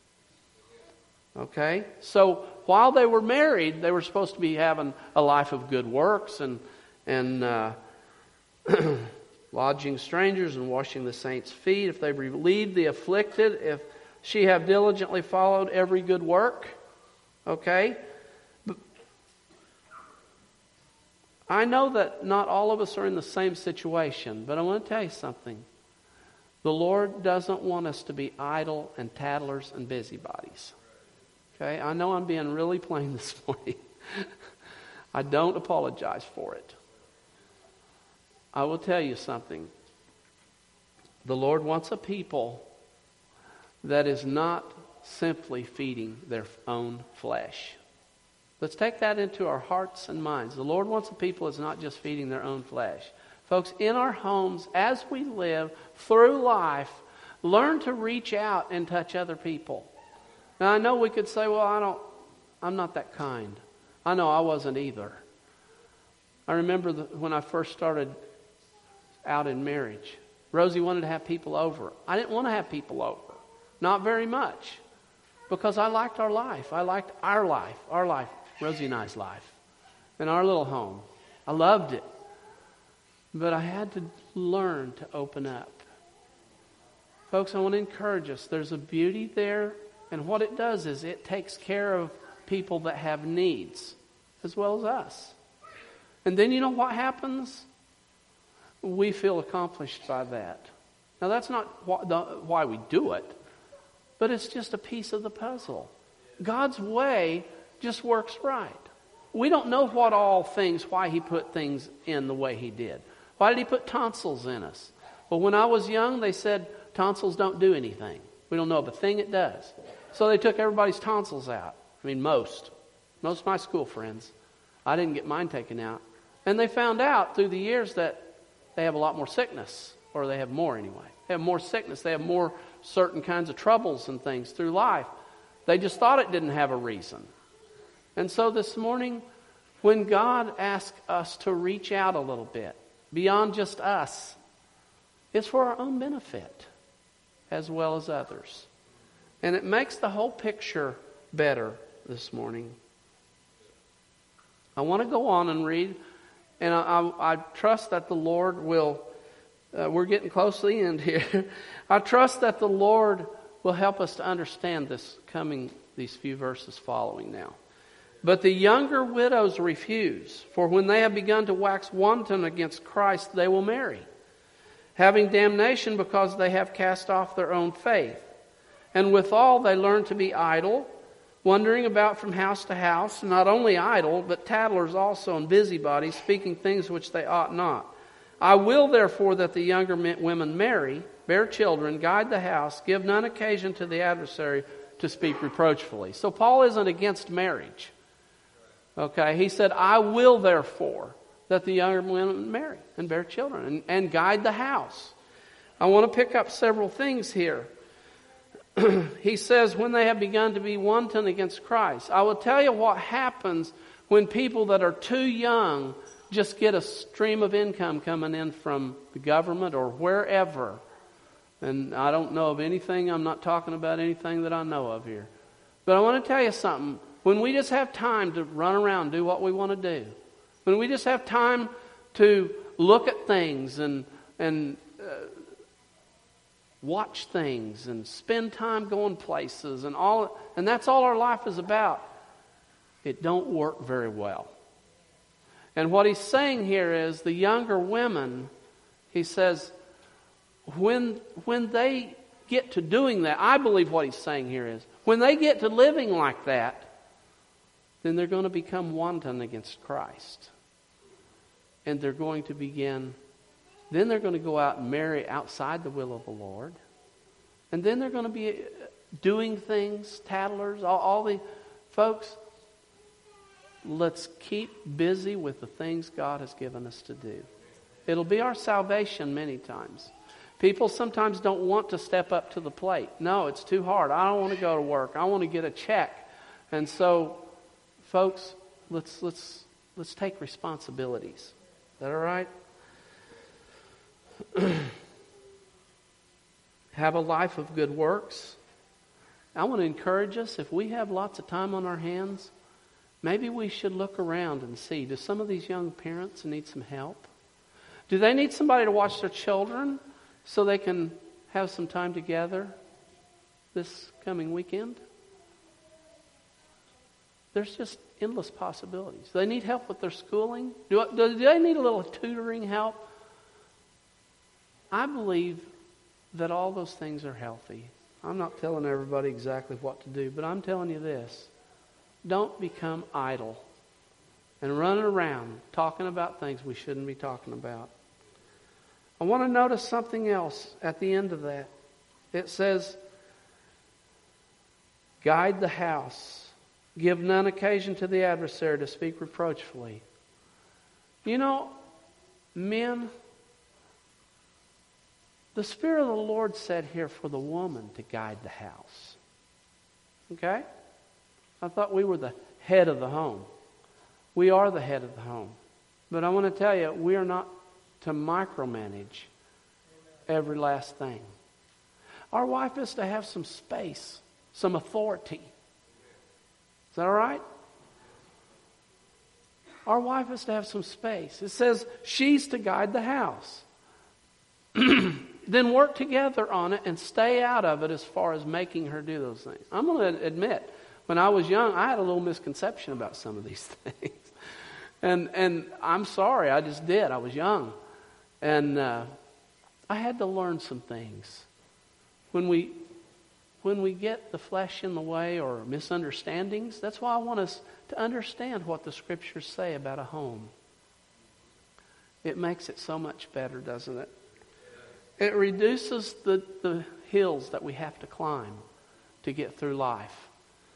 [SPEAKER 1] Okay? So while they were married, they were supposed to be having a life of good works and and uh, lodging strangers and washing the saints' feet. If they relieved the afflicted, if she have diligently followed every good work. Okay? I know that not all of us are in the same situation, but I want to tell you something. The Lord doesn't want us to be idle and tattlers and busybodies. Okay? I know I'm being really plain this morning. I don't apologize for it. I will tell you something. The Lord wants a people that is not simply feeding their own flesh. Let's take that into our hearts and minds. The Lord wants a people that's not just feeding their own flesh. Folks, in our homes, as we live through life, learn to reach out and touch other people. Now, I know we could say, well, I don't, I'm not that kind. I know I wasn't either. I remember the, when I first started out in marriage, Rosie wanted to have people over. I didn't want to have people over. Not very much. Because I liked our life. I liked our life. Our life. Rosie and I's life. In our little home. I loved it. But I had to learn to open up. Folks, I want to encourage us. There's a beauty there. And what it does is it takes care of people that have needs. As well as us. And then you know what happens? We feel accomplished by that. Now that's not why we do it. But it's just a piece of the puzzle. God's way just works right. We don't know what all things, why He put things in the way He did. Why did He put tonsils in us? Well, when I was young, they said tonsils don't do anything. We don't know of a thing it does. So they took everybody's tonsils out. I mean, most. Most of my school friends. I didn't get mine taken out. And they found out through the years that they have a lot more sickness. Or they have more anyway. They have more sickness. They have more certain kinds of troubles and things through life. They just thought it didn't have a reason. And so this morning, when God asks us to reach out a little bit, beyond just us, it's for our own benefit as well as others. And it makes the whole picture better this morning. I want to go on and read, and I, I, I trust that the Lord will, uh, we're getting close to the end here. I trust that the Lord will help us to understand this coming, these few verses following now. But the younger widows refuse, for when they have begun to wax wanton against Christ, they will marry, having damnation because they have cast off their own faith. And withal they learn to be idle, wandering about from house to house, not only idle, but tattlers also and busybodies, speaking things which they ought not. I will therefore that the younger men, women marry, bear children, guide the house, give none occasion to the adversary to speak reproachfully. So Paul isn't against marriage. Okay, he said, I will therefore that the younger women marry and bear children and, and guide the house. I want to pick up several things here. He says, when they have begun to be wanton against Christ. I will tell you what happens when people that are too young just get a stream of income coming in from the government or wherever. And I don't know of anything, I'm not talking about anything that I know of here. But I want to tell you something. When we just have time to run around and do what we want to do. When we just have time to look at things and and uh, watch things and spend time going places and all, and that's all our life is about, it don't work very well. And what he's saying here is the younger women, he says, when when they get to doing that, I believe what he's saying here is, when they get to living like that, then they're going to become wanton against Christ. And they're going to begin, then they're going to go out and marry outside the will of the Lord. And then they're going to be doing things, tattlers, all, all the folks. Let's keep busy with the things God has given us to do. It'll be our salvation many times. People sometimes don't want to step up to the plate. No, it's too hard. I don't want to go to work. I want to get a check. And so, folks, let's let's let's take responsibilities. Is that all right? Have a life of good works. I want to encourage us, if we have lots of time on our hands, maybe we should look around and see, do some of these young parents need some help? Do they need somebody to watch their children so they can have some time together this coming weekend? There's just endless possibilities. Do they need help with their schooling? Do, do they need a little tutoring help? I believe that all those things are healthy. I'm not telling everybody exactly what to do, but I'm telling you this. Don't become idle and running around talking about things we shouldn't be talking about. I want to notice something else at the end of that. It says, guide the house. Give none occasion to the adversary to speak reproachfully. You know, men, the Spirit of the Lord said here for the woman to guide the house. Okay? I thought we were the head of the home. We are the head of the home. But I want to tell you, we are not to micromanage every last thing. Our wife is to have some space, some authority. Is that all right? Our wife is to have some space. It says she's to guide the house. Then work together on it and stay out of it as far as making her do those things. I'm going to admit, when I was young, I had a little misconception about some of these things. And and I'm sorry, I just did. I was young. And uh, I had to learn some things. When we when we get the flesh in the way or misunderstandings, that's why I want us to understand what the Scriptures say about a home. It makes it so much better, doesn't it? It reduces the, the hills that we have to climb to get through life.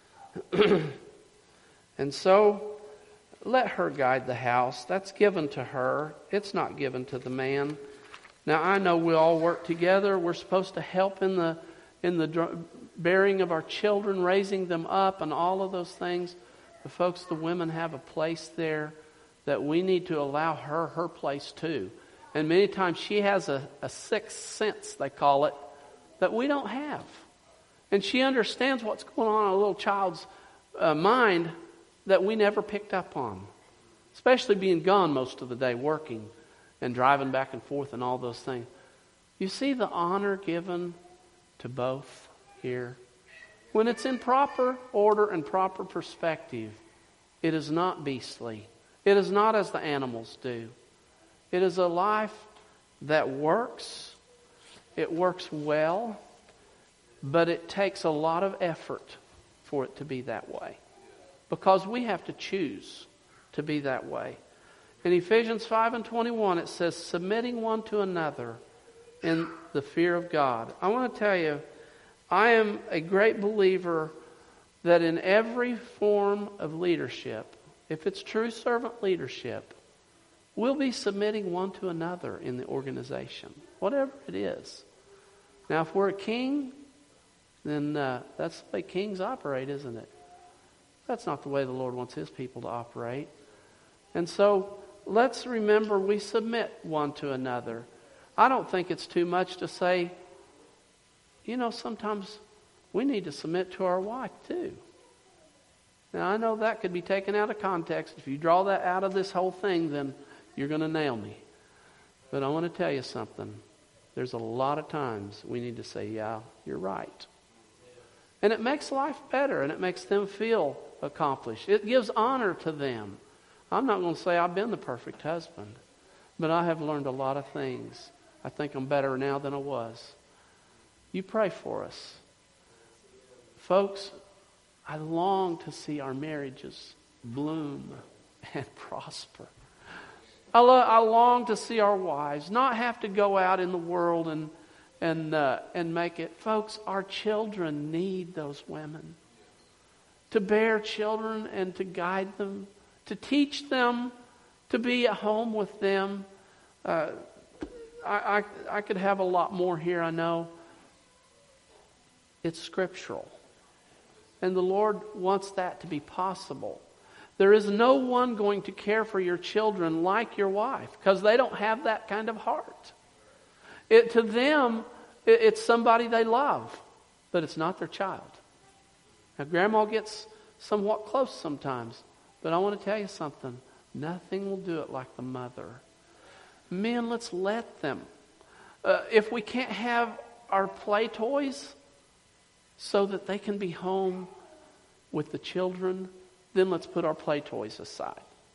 [SPEAKER 1] And so, let her guide the house. That's given to her. It's not given to the man. Now, I know we all work together. We're supposed to help in the in the bearing of our children, raising them up, and all of those things. But folks, the women have a place there that we need to allow her her place too. And many times she has a, a sixth sense, they call it, that we don't have. And she understands what's going on in a little child's uh, mind that we never picked up on. Especially being gone most of the day, working and driving back and forth and all those things. You see the honor given to both here? When it's in proper order and proper perspective, it is not beastly. It is not as the animals do. It is a life that works. It works well. But it takes a lot of effort for it to be that way. Because we have to choose to be that way. In Ephesians five and twenty-one, it says, submitting one to another in the fear of God. I want to tell you, I am a great believer that in every form of leadership, if it's true servant leadership, we'll be submitting one to another in the organization, whatever it is. Now, if we're a king, then uh, that's the way kings operate, isn't it? That's not the way the Lord wants His people to operate. And so, let's remember we submit one to another. I don't think it's too much to say, you know, sometimes we need to submit to our wife too. Now, I know that could be taken out of context. If you draw that out of this whole thing, then you're going to nail me. But I want to tell you something. There's a lot of times we need to say, yeah, you're right. And it makes life better, and it makes them feel accomplished. It gives honor to them. I'm not going to say I've been the perfect husband, but I have learned a lot of things. I think I'm better now than I was. You pray for us. Folks, I long to see our marriages bloom and prosper. I, lo- I long to see our wives not have to go out in the world and and uh, and make it. Folks, our children need those women to bear children and to guide them, to teach them, to be at home with them. Uh, I, I I could have a lot more here, I know. It's scriptural. And the Lord wants that to be possible. There is no one going to care for your children like your wife, because they don't have that kind of heart. It, to them, it, it's somebody they love, but it's not their child. Now, Grandma gets somewhat close sometimes, but I want to tell you something. Nothing will do it like the mother. Men, let's let them. Uh, if we can't have our play toys so that they can be home with the children, then let's put our play toys aside.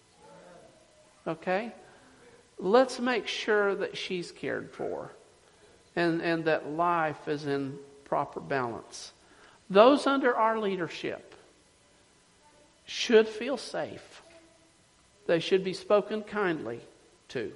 [SPEAKER 1] Okay? Let's make sure that she's cared for and, and that life is in proper balance. Those under our leadership should feel safe. They should be spoken kindly to.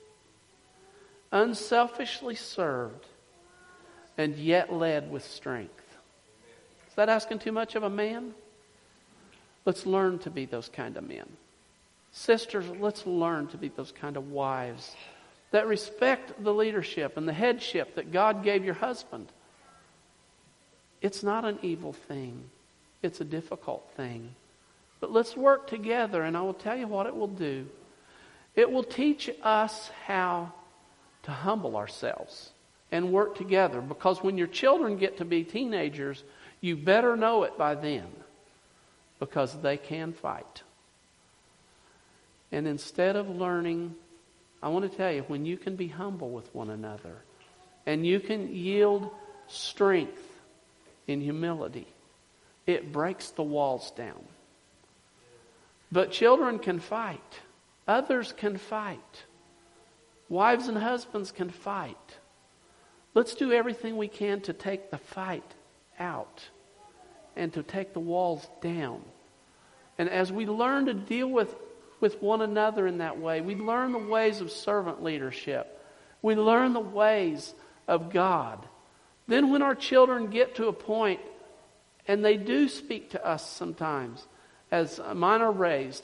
[SPEAKER 1] Unselfishly served and yet led with strength. Is that asking too much of a man? Let's learn to be those kind of men. Sisters, let's learn to be those kind of wives that respect the leadership and the headship that God gave your husband. It's not an evil thing. It's a difficult thing. But let's work together, and I will tell you what it will do. It will teach us how to humble ourselves and work together. Because when your children get to be teenagers, you better know it by then. Because they can fight. And instead of learning, I want to tell you, when you can be humble with one another and you can yield strength in humility, it breaks the walls down. But children can fight. Others can fight. Wives and husbands can fight. Let's do everything we can to take the fight out and to take the walls down. And as we learn to deal with, with one another in that way, we learn the ways of servant leadership. We learn the ways of God. Then when our children get to a point, and they do speak to us sometimes, as mine are raised,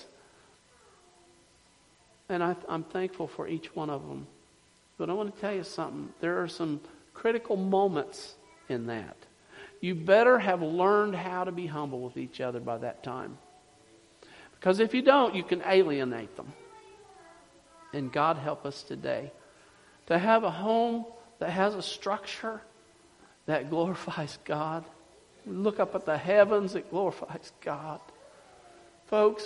[SPEAKER 1] and I, I'm thankful for each one of them. But I want to tell you something. There are some critical moments in that. You better have learned how to be humble with each other by that time. Because if you don't, you can alienate them. And God help us today to have a home that has a structure that glorifies God. We look up at the heavens, it glorifies God. Folks,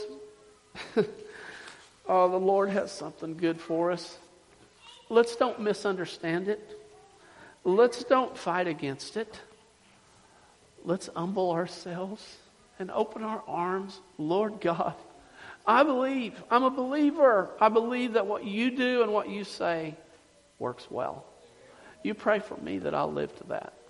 [SPEAKER 1] oh, the Lord has something good for us. Let's don't misunderstand it. Let's don't fight against it. Let's humble ourselves and open our arms. Lord God, I believe. I'm a believer. I believe that what you do and what you say works well. You pray for me that I'll live to that.